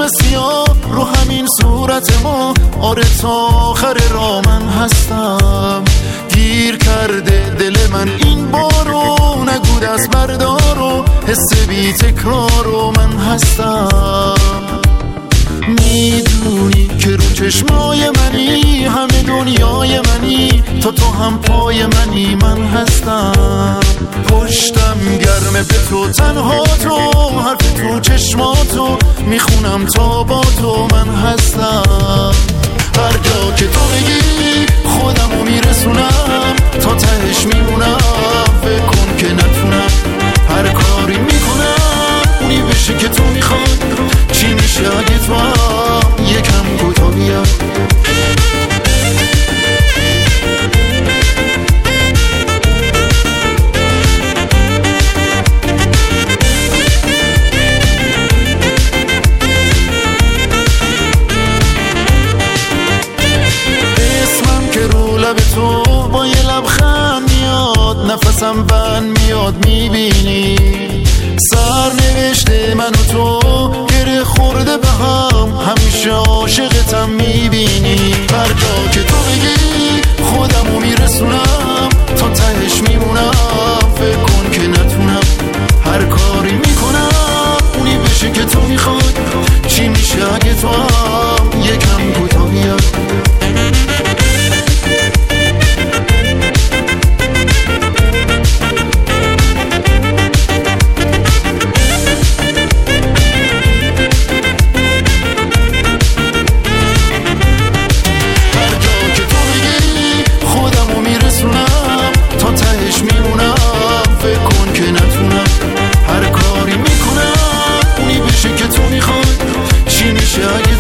چشم سیاه رو همین صورت ما، آره تا آخر راه من هستم. گیر کرده دل من این بارو، نگو دست بردارو، حس بی تکرارو من هستم. میدونی که رو چشمای منی، همه دنیای منی، تو هم پای منی، من هستم. پشتم گرمه به تو، تنها تو، حرف تو چشماتو میخونم تا با تو، من هستم. هر جا که تو بگی خودمو میرسونم، تا تهش میمونم، فکر کن که نتونم. هر کاری میکنم اونی بشه که تو میخوای، چی میشه اگه تو هم یکم کوتا بیاد. تو با یه لبخند میاد، نفسم بند میاد، میبینی سر نوشته من و تو گره خورده به هم، همیشه عاشقتم میبینی. هر جا که تو بگی خودمو میرسونم، تا تهش میمونم، فکر کن که نتونم. هر کاری میکنم اونی بشه که تو میخوای، چی میشه اگه تو هم یکم کوتا بیاد. Sure.